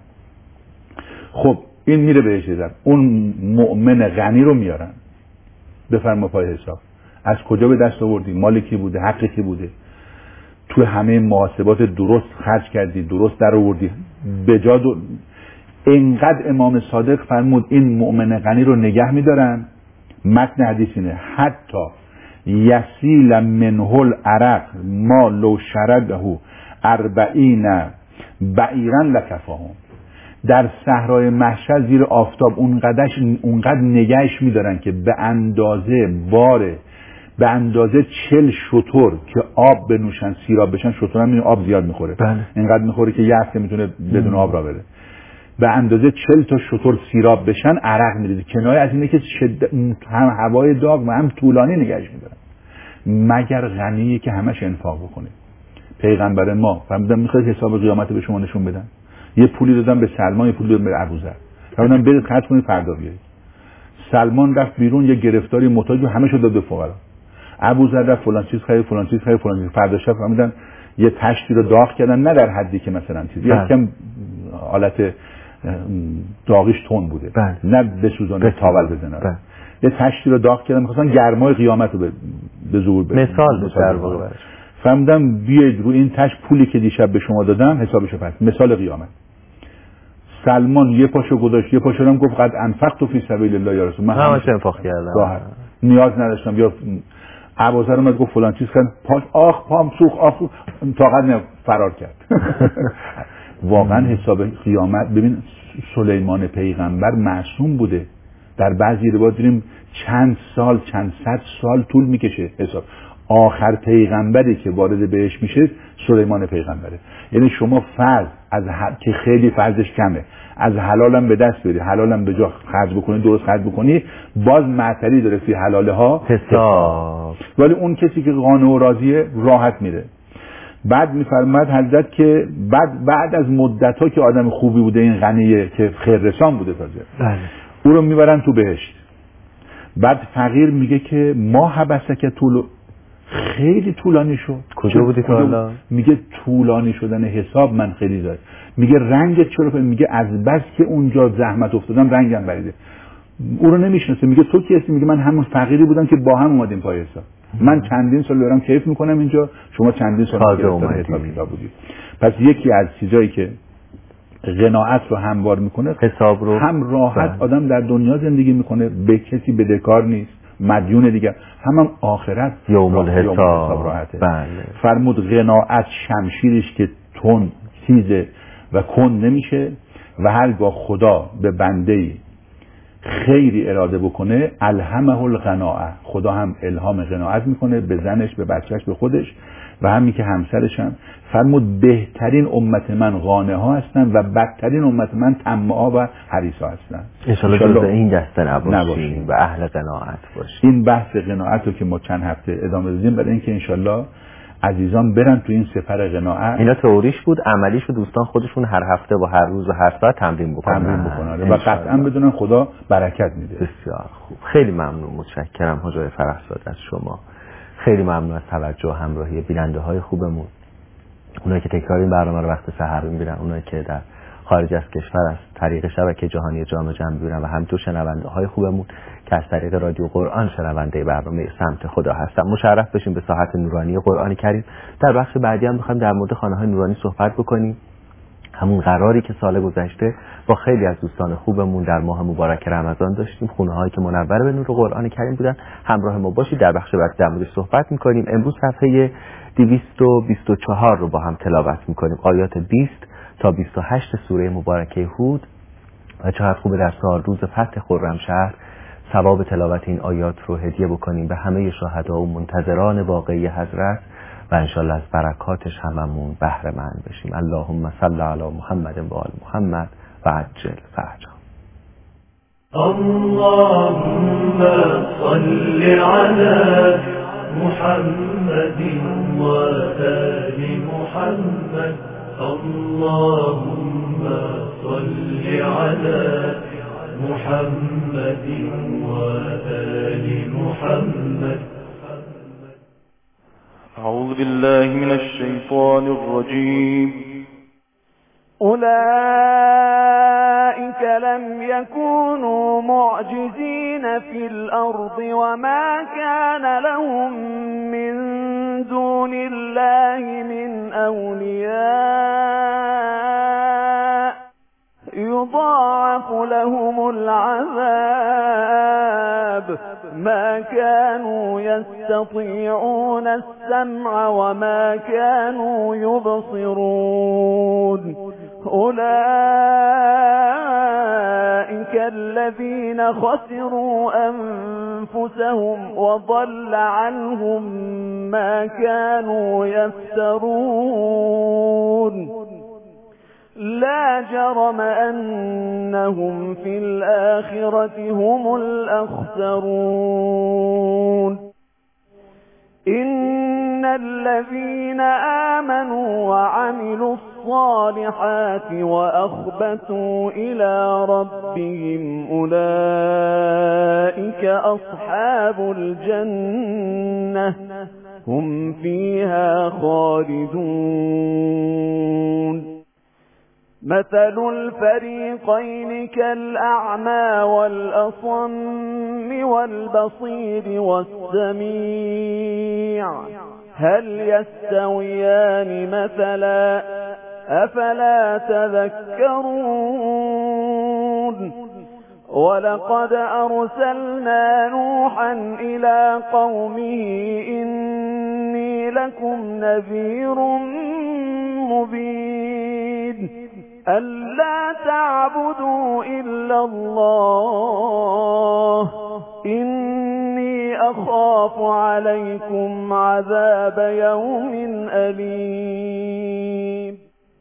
خب این میره بهش دادن، اون مؤمن غنی رو میارن بفرما پای حساب، از کجا به دست آوردی، مال کی بوده، حق کی بوده، تو همه محاسبات درست خرج کردی، درست در آوردی، بجا اینقدر امام صادق فرمود این مؤمن غنی رو نگه میدارن. متن حدیث اینه حتی یسیل منه العرق ما لو شرده 40 بعیرا لکفاهم. در صحرای محشر زیر آفتاب اونقدر نگهش میدارن که به اندازه باره، به اندازه 40 شتر که آب بنوشن، سیراب بشن. شتر هم آب زیاد میخوره، اینقدر میخوره که یه هفته میتونه بدون آب را بره. به اندازه 40 تا شتر سیراب بشن عرق میریزه. کنایه از اینه که هم هوای داغ و هم طولانی نگهش میدارن. مگر غنیه که همش انفاق بکنه. پیغمبر ما فرمودن میخواید حساب قیامت به شما نشون بدن؟ یه پولی دادن به سلمان، یه پولی دادن به ابوذر، فرمودن برید خرج کنید فردا بیارید. سلمان رفت بیرون یه گرفتاری محتاج همه‌شو داد به فقرا. ابوذر رفت فلان چیز خرید، فلان چیز خرید، فلان چیز. فردا شب فرمودن یه تشتی رو داغ کردن، نه در حدی که مثلا چیز یکم حالت داغش تون بوده، نه بسوزانه تاول بزنه. یه تشتی رو داغ کردن می‌خواستن گرمای قیامت رو به ظهور برسونه. مثال در واقع فهمیدم بیاید رو این تشت پولی که دیشب به شما دادم حسابشو پس. مثال قیامت. سلمان یه پاشو گذاشت، یه پاشو هم گفت قد انفقت فی سبیل الله یا رسول، من همش انفاق کردم، نیاز نداشتم. یا ابوذر اومد گفت فلان چیز کردم، پاش پام سوخت، طاقت فرار کرد. واقعا حساب قیامت. ببین سلیمان پیغمبر معصوم بوده، در بعضی روایات داریم چند صد سال طول میکشه حساب. آخر پیغمبری که وارد بهش میشه سلیمان پیغمبره. یعنی شما فرض که خیلی فرضش کمه، از حلالم به دست بری، حلالم به جا خرج بکنی، درست خرج بکنی، باز معطلی داره فی حلالها حساب. ولی اون کسی که قانع و راضیه راحت میره. بعد میفرماد حضرت که بعد از مدت‌ها که آدم خوبی بوده، این غنیه که خیررسان بوده تازه، او رو میبرن تو بهشت. بعد فقیر میگه که ما حبسک خیلی طولانی شد. کجا بودی تا حالا؟ میگه طولانی شدن حساب من خیلی زاد. میگه رنگت چرا؟ میگه از بس که اونجا زحمت افتادم رنگم پریده. او رو نمیشناسه. میگه تو کی هستی؟ میگه من همون فقیری بودم که با هم اومدیم پای حساب. من چندین سال دارم کیف میکنم اینجا، شما چندین سال گرفتار حساب کتاب بودید. پس یکی از چیزایی که قناعت رو هموار میکنه، حساب رو هم راحت آدم در دنیا زندگی میکنه، به کسی بدهکار نیست، مدیون دیگه، هم آخرت یوم الحساب راحته. فرمود قناعت شمشیرش که تون تیزه و کند نمیشه و هرگاه خدا به بنده‌ای خیری اراده بکنه الهمه القناعه، خدا هم الهام قناعت میکنه به زنش، به بچهش، به خودش و همین که همسرش هم. فرمود بهترین امت من قانع ها هستن و بدترین امت من طماعا و حریصا هستن. انشالله جز این دسته نباشیم و اهل قناعت باشیم. این بحث قناعت رو که ما چند هفته ادامه دادیم برای اینکه انشالله عزیزان برن تو این سفر قناعت. اینا تئوریش بود، عملیش رو دوستان خودشون هر هفته و هر روز و هر ساعت تمرین بکنن و قطعا بدونن خدا برکت میده. بسیار خوب، خیلی ممنون، متشکرم حاج آقای فرخزاده از شما. خیلی ممنون از توجه و همراهی بیننده های خوبمون، اونایی که تکرار این برنامه رو وقت سحر میبینن، اونایی که در خارج از کشور از طریق شبکه جهانی جام جم میبینن و همینطور شنونده های خوبمون که از طریق رادیو قرآن شنونده برنامه سمت خدا هستن. مشرف بشیم به ساحت نورانی قرآن کریم. در بخش بعدی هم می‌خوایم در مورد خانه‌های نورانی صحبت بکنیم، همون قراری که سال گذشته با خیلی از دوستان خوبمون در ماه مبارک رمضان داشتیم، خونه‌هایی که منور به نور قرآن کریم بودن. همراه ما باشید، در بخش بعد در موردش صحبت می‌کنیم. امروز صفحه 224 رو با هم تلاوت می‌کنیم، آیات 20 تا 28 سوره مبارکه هود. و چقدر خوبه در سال روز فتح خرمشهر ثواب تلاوت این آیات رو هدیه بکنیم به همه شهدا و منتظران واقعی حضرت و انشالله از برکاتش هممون بهره مند بشیم. اللهم صل علی محمد و آل محمد و عجل فرجهم. اللهم صل على محمد و آل محمد. اللهم صل على محمد وآل محمد. أعوذ بالله من الشيطان الرجيم. أولئك لم يكونوا معجزين في الأرض وما كان لهم من دون الله من أولياء يضاعف لهم العذاب ما كانوا يستطيعون السمع وما كانوا يبصرون. أولئك الذين خسروا أنفسهم وضل عنهم ما كانوا يفترون. لا جرم أنهم في الآخرة هم الأخسرون. إن الذين آمنوا وعملوا الصالحات وأخبتوا إلى ربهم أولئك أصحاب الجنة هم فيها خالدون. مثل الفريقين كالأعمى والأصم والبصير والسميع هل يستويان مثلا أفلا تذكرون. ولقد أرسلنا نوحا إلى قومه إني لكم نذير مبين ألا تعبدوا إلا الله إني أخاف عليكم عذاب يوم أليم.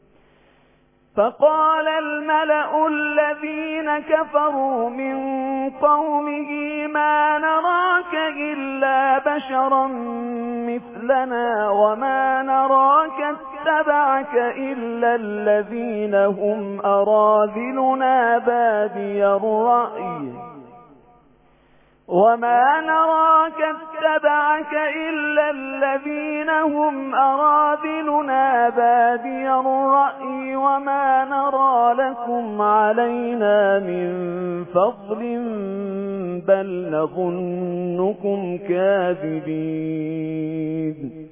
فقال الملأ الذين كفروا من قومه ما نراك إلا بشرا مثلنا وما نراك اتبعك إلا الذين هم أراذلنا بادي الرأي وما نراك اتبعك إلا الذين هم أراذلنا بادي الرأي وما نرى لكم علينا من فضل بل نظنكم كاذبين.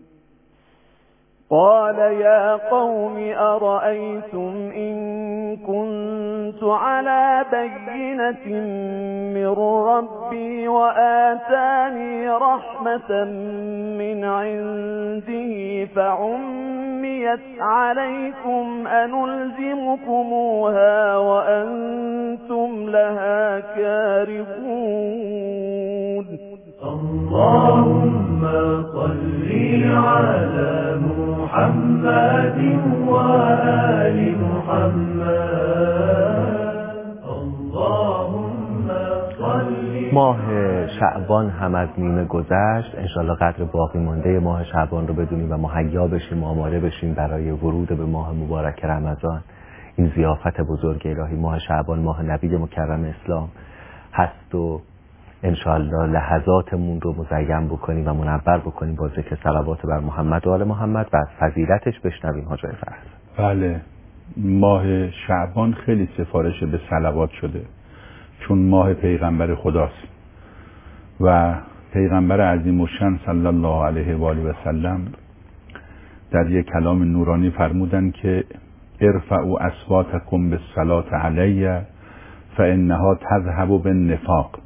قال يا قوم أرأيتم إن كنت على بينة من ربي وآتاني رحمة من عنده فعميت عليكم أنلزمكموها وأنتم لها كارهون اللهم صل على محمد وآل محمد اللهم صل. ماه شعبان هم از نیمه گذشت. انشالله قدر باقی مانده ماه شعبان رو بدونیم و مهیا بشیم، آماده بشیم برای ورود به ماه مبارک رمضان. این ضیافت بزرگ الهی. ماه شعبان ماه نبی مکرم اسلام هست و انشالله لحظاتمون رو مزین بکنیم و منور بکنیم با ذکر صلوات بر محمد و آل محمد و از فضیلتش بشنویم حاجی فرز. بله، ماه شعبان خیلی سفارش به صلوات شده چون ماه پیغمبر خداست و پیغمبر عظیم الشأن صلی الله علیه و آله و سلم در یک کلام نورانی فرمودن که ارفعوا اصواتکم بالصلاة علی فانها تذهب بالنفاق،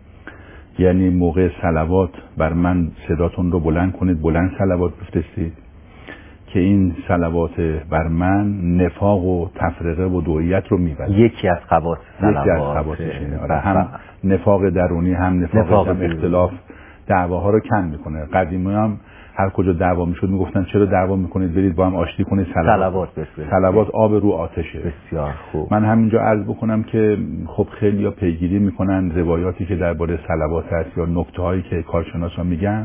یعنی موقع صلوات بر من صداتون رو بلند کنید، بلند صلوات بفرستید که این صلوات بر من نفاق و تفرقه و دویت رو میبره. یکی از خواص صلوات هم نفاق درونی هم نفاق اختلاف دعواها رو کم میکنه. قدیمی هم هر کجا دعوا میشد میگفتن چرا دعوا میکنید، برید با هم آشتی کنید، صلوات بفرستید. صلوات آب رو آتشه. بسیار خوب. من همینجا عرض بکنم که خب خیلی‌ها پیگیری میکنن روایاتی که درباره صلوات هست یا نکته‌هایی که کارشناسا میگن.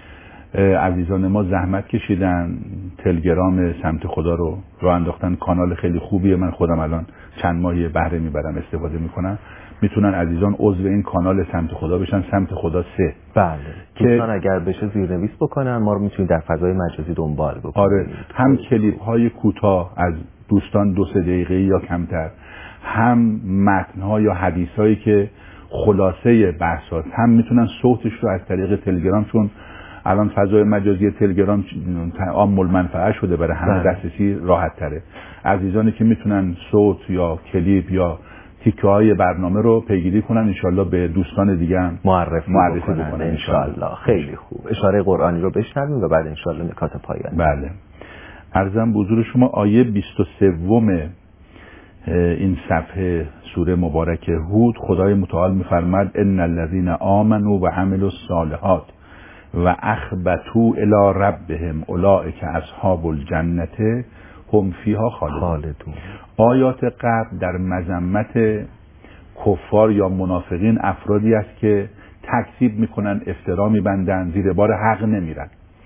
عزیزان ما زحمت کشیدن، تلگرام سمت خدا رو راه انداختن، کانال خیلی خوبیه. من خودم الان چند ماهی بهره میبرم، استفاده میکنم. میتونن عزیزان عضو این کانال سمت خدا بشن، سمت خدا 3. بله، دوستان اگر بشه زیرنویس بکنن، ما رو میتونید در فضای مجازی دنبال بکنید. آره، هم کلیپ های کوتاه از دوستان 2-3 دقیقه یا کمتر، هم متن ها یا حدیث هایی که خلاصه بحثات، هم میتونن صوتش رو از طریق تلگرام، چون الان فضای مجازی تلگرام عام المنفعه شده، برای همه دسترسی راحت تره. عزیزانی که میتونن صوت یا کلیپ یا تیکه های برنامه رو پیگیری کنن، انشالله به دوستان دیگه هم معرفی بکنن انشالله. خیلی خوب. اشاره قرآنی رو بشنویم و بعد انشالله نکات پایانی. بله، عرضم به حضور شما آیه 23 این صفحه سوره مبارک هود، خدای متعال میفرماد ان الذين آمنوا و عملوا الصالحات و اخبتوا الی ربهم اولئک اصحاب الجنة هم فیها خالدون. آیات قبل در مذمت کفار یا منافقین افرادی است که تکذیب میکنن، افترا میبندن، زیر بار حق نمیرن.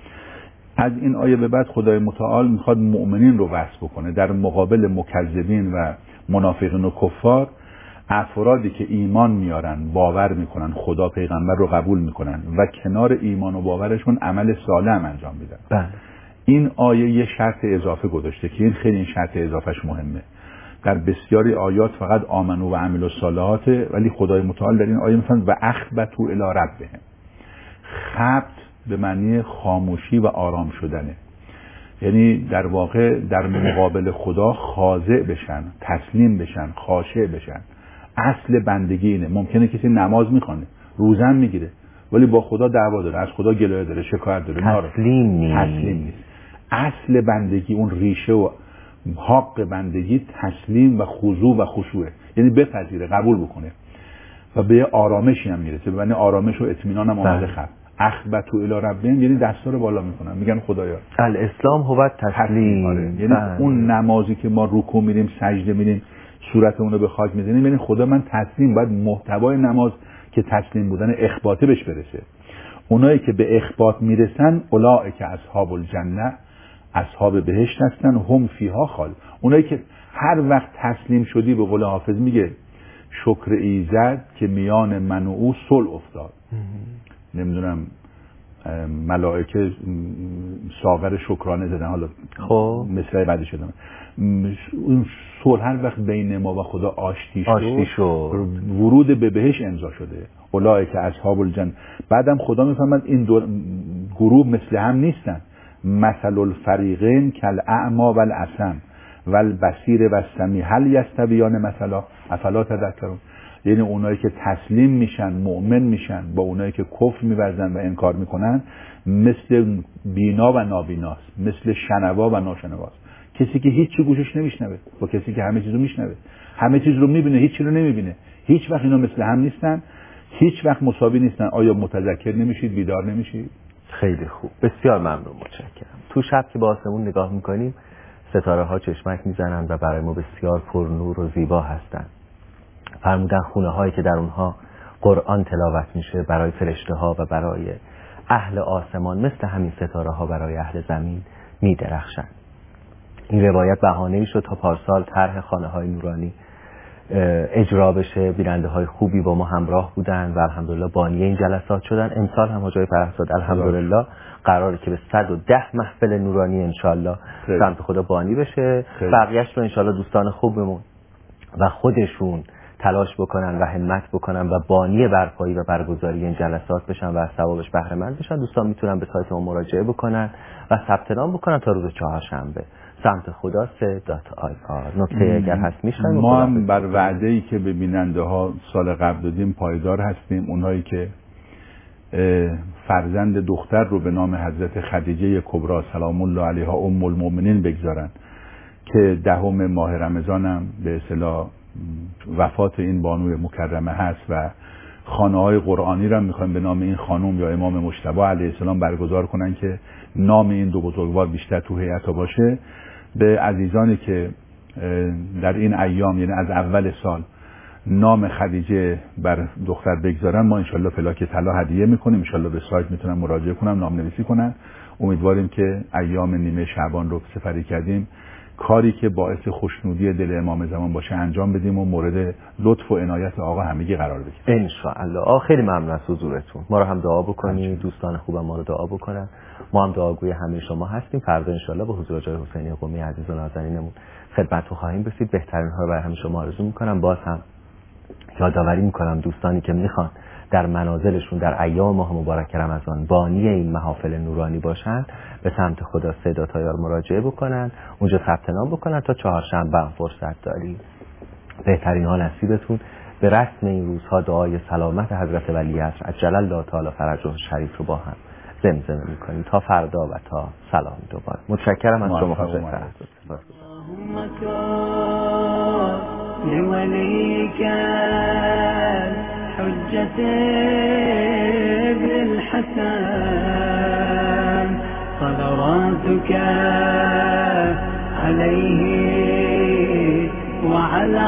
از این آیه به بعد خدای متعال میخواد مؤمنین رو وصف بکنه در مقابل مکذبین و منافقین و کفار. افرادی که ایمان میارن، باور میکنن، خدا پیغمبر رو قبول میکنن و کنار ایمان و باورشون عمل صالح انجام میدن. بله. این آیه یه شرط اضافه گذاشته که این خیلی این شرط اضافهش مهمه. در بسیاری آیات فقط آمنو و عملوا الصالحات، ولی خدای متعال در این آیه میفرماید و اخبتوا الی ربهم. خبت به معنی خاموشی و آرام شدنه، یعنی در واقع در مقابل خدا خاضع بشن، تسلیم بشن، خاشع بشن. اصل بندگی اینه. ممکنه کسی نماز میخونه، روزن میگیره، ولی با خدا دعوا داره، از خدا گلایه داره، شکایت داره، تسلیم نیست. اصل بندگی، اون ریشه و حق بندگی تسلیم و خضوع و خشوعه، یعنی بپذیره، قبول بکنه و به آرامشی هم میرسه. به معنی آرامش و اطمینان هم آمده خب. اخبتوا الی ربهم یعنی دستا رو بالا میکنن، میگن خدایا الاسلام هو تسلیم. یعنی اون نمازی که ما رکوع میریم، سجده میریم، صورتمون رو به خاک میزنیم، یعنی خدا من تسلیم. باید محتوای نماز که تسلیم بودن اخباته بهش برسه. اونایی که به اخبات میرسن اولئک اصحاب الجنه، اصحاب بهشت هستن، هم فیها خالدون. اونایی که هر وقت تسلیم شدی، به قول حافظ میگه شکر ایزد که میان من و او صلح افتاد. نمیدونم ملائکه ساغر شکرانه زدن، حالا خب مثل بعدی شدن. اون صلح هر وقت بین ما و خدا آشتی شد، ورود به بهشت امضا شده. اولئک اصحاب الجنه. بعدم خدا میفهمد این دو گروه مثل هم نیستن. مثل الفریقین کالاعمی والاسم والبصیر والسمیع هل یستویان مثلا افلا تذکرون. یعنی اونایی که تسلیم میشن، مؤمن میشن، با اونایی که کفر میورزن و انکار میکنن مثل بینا و نابیناست، مثل شنوا و ناشنواست. کسی که هیچ چی گوشش نمیشنوه با کسی که همه چیزو میشنوه، همه چیز رو میبینه، هیچ چی رو نمیبینه. هیچ وقت اینا مثل هم نیستن، هیچ وقت مساوی نیستن. آیا متذکر نمیشید؟ بیدار نمیشید؟ خیلی خوب، بسیار ممنون، متشکرم. تو شب که به آسمون نگاه میکنیم ستاره ها چشمک میزنن و برای ما بسیار پرنور و زیبا هستن. فرمودن خونه هایی که در اونها قرآن تلاوت میشه برای فرشته ها و برای اهل آسمان مثل همین ستاره ها برای اهل زمین میدرخشن. این روایت بهانه‌ای شد تا پارسال طرح خانه های نورانی اجرا بشه. بیننده های خوبی با ما همراه بودن و الحمدلله بانی این جلسات شدن. امسال هم حاجای فرهزاد الحمدلله قراره که به 110 محفل نورانی انشالله سمت خدا بانی بشه. بقیه‌اش رو انشالله دوستان خوبمون و خودشون تلاش بکنن و همت بکنن و بانی برپایی و برگزاری این جلسات بشن و از ثوابش بهره مند بشن. دوستان میتونن به سایت ما مراجعه بکنن و ثبت نام بکنن تا روز چهارشنبه سمت خدا 3.ir. نکته اگر هست میشن ما هم بر وعده‌ای که به بیننده ها سال قبل دادیم پایدار هستیم. اونایی که فرزند دختر رو به نام حضرت خدیجه کبری سلام الله علیها ام المؤمنین بگذارن که 10 ماه رمضان هم به اصطلاح وفات این بانوی مکرمه هست و خانه‌های قرآنی رو میخوایم به نام این خانم یا امام مجتبی علیه السلام برگزار کنن که نام این دو بزرگوار بیشتر تو هیئت باشه. به عزیزانی که در این ایام یعنی از اول سال نام خدیجه بر دختر بگذارن ما انشالله پلاک طلا هدیه میکنیم. انشالله به سایت میتونن مراجعه کنن، نام نویسی کنن. امیدواریم که ایام نیمه شعبان رو سپری کردیم کاری که باعث خوشنودی دل امام زمان باشه انجام بدیم و مورد لطف و عنایت آقا همگی قرار بدیم ان شاء الله. خیلی ممنون از حضورتون. ما رو هم دعا بکنید، دوستان خوبم ما رو دعا بکنن. ما هم دعاگوی همه شما هستیم. فردا ان شاء الله به حضور جای حسینی قمی عزیز و نازنینمون خدمتتون خواهیم رسید. بهترین ها رو برای همه شما آرزو میکنم. باز هم یادآوری میکنم دوستانی که میخوان در منازلشون در ایام ماه مبارک رمضان بانی این محافل نورانی باشن به سمت خدا 3.ir مراجعه بکنن، اونجا ثبت نام بکنن تا چهارشنبه هم فرصت داریم. بهترین ها نصیبتون. به رسم این روزها دعای سلامت حضرت ولیعصر عجل الله تعالی فرجه شریف رو با هم زمزمه میکنیم تا فردا و تا سلام دوباره. متشکرم از شما حضرت فرزاد. لوليك حجة ابن الحسن صلواتك عليه وعلى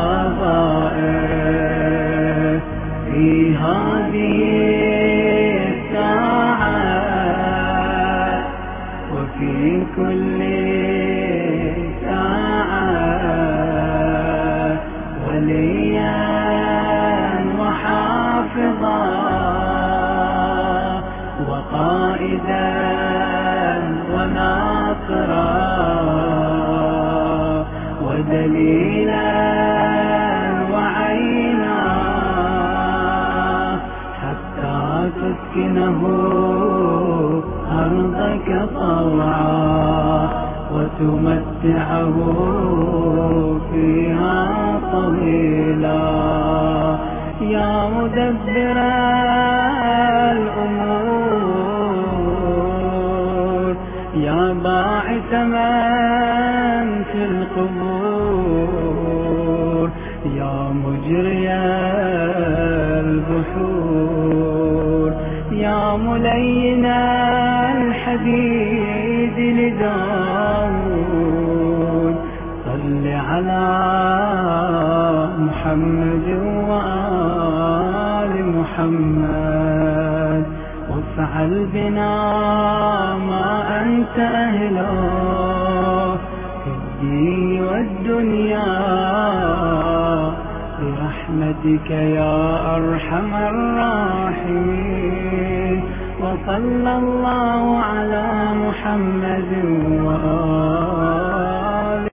آبائه في هذه الساعة وفي كل وقائدا وناصرا ودليلا وعينا حتى تسكنه أرضك طوعا وتمتعه فيها طويلا يا مدبر الأمور يا باعث من في القبور يا مجري البحور يا ملين الحديد لداود صل على محمد وآل محمد وافعل بنا ما أنت أهله في الدين والدنيا برحمتك يا أرحم الراحمين وصلى الله على محمد وآله